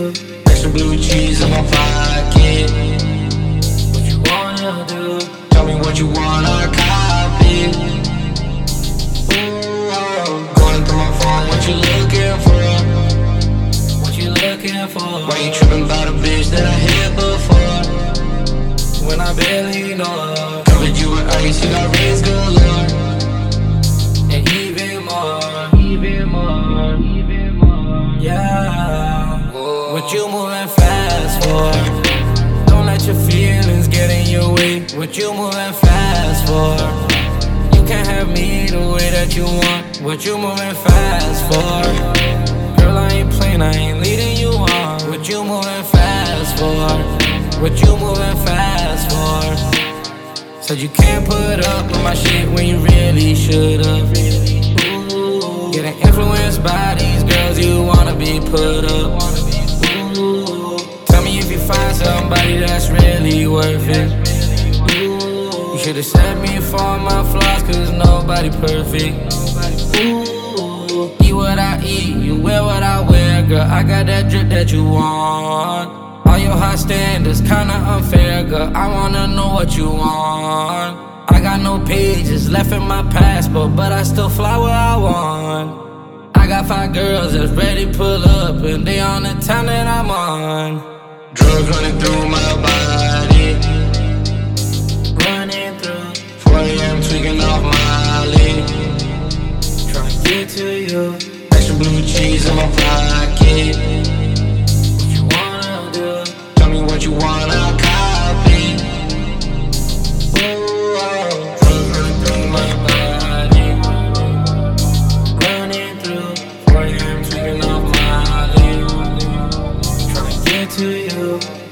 you. Extra blue cheese in my pocket. What you wanna do? Tell me what you wanna copy. Ooh, going through my phone, what you looking for? What you looking for? Why you tripping about a bitch that I hit before? When I barely know her. Covered you with ice, you got rings galore. And even more, yeah. Whoa. What you moving fast for? Don't let your feelings get in your way. What you moving fast for? You can't have me the way that you want. What you moving fast for? Girl, I ain't playing, I ain't leading you on. What you moving fast for? What you moving fast for? Said you can't put up with my shit when you really should've. Getting influenced by these girls, you wanna be put up. Ooh, tell me if you find somebody that's really worth it. Ooh, you should've set me for my flaws, cause nobody perfect. Ooh, eat what I eat, you wear what I wear, girl, I got that drip that you want. All your high standards kinda unfair, girl, I wanna know what you want. I got no pages left in my passport, but I still fly where I want. I got 5 girls that's ready to pull up, and they on the time that I'm on. Drugs running through my body, running through 4 AM tweaking off Molly. Tryna get to you. Extra blue cheese in my pocket. What you wanna do? Tell me what you wanna copy. To you.